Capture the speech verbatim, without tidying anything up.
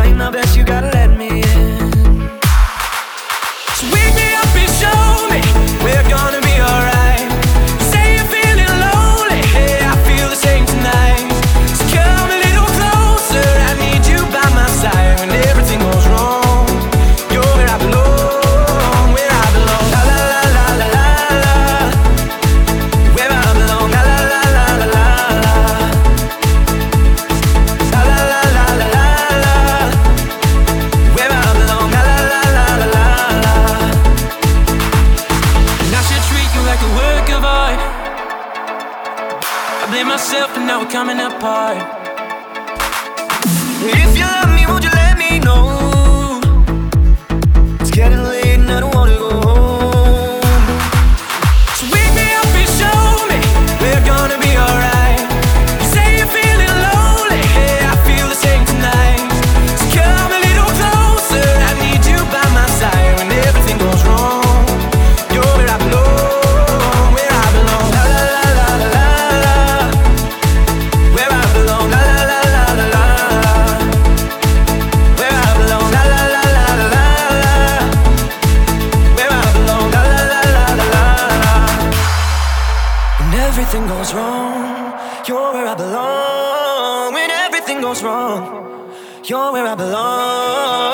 time, I bet you gotta let me in. So wake me up and show me we're gonna be alright. Say you're feeling lonely, hey, I feel the same tonight. So come a little closer, I need you by my side. When everything goes wrong, you're where I belong, where I belong. La la la la la la la, where I belong. La la la la la la la, la la la la la la la, where I belong. La la la la la la la. And I should treat you like a work of art. I blame myself and now we're coming apart. If you love me, won't you let me know? It's getting late and I don't wanna go home. So wake me up and show me we're gonna be alright. You say you're feeling lonely, hey, I feel the same tonight. So come a little closer, I need you by my side. When everything goes wrong, you're where I belong, where I belong. La la la la la la la, where I belong. La la la la la la la, where I belong. La la la la la la la, where I belong. La la la la la la la. When everything goes wrong, you're where I belong. When everything goes wrong, you're where I belong.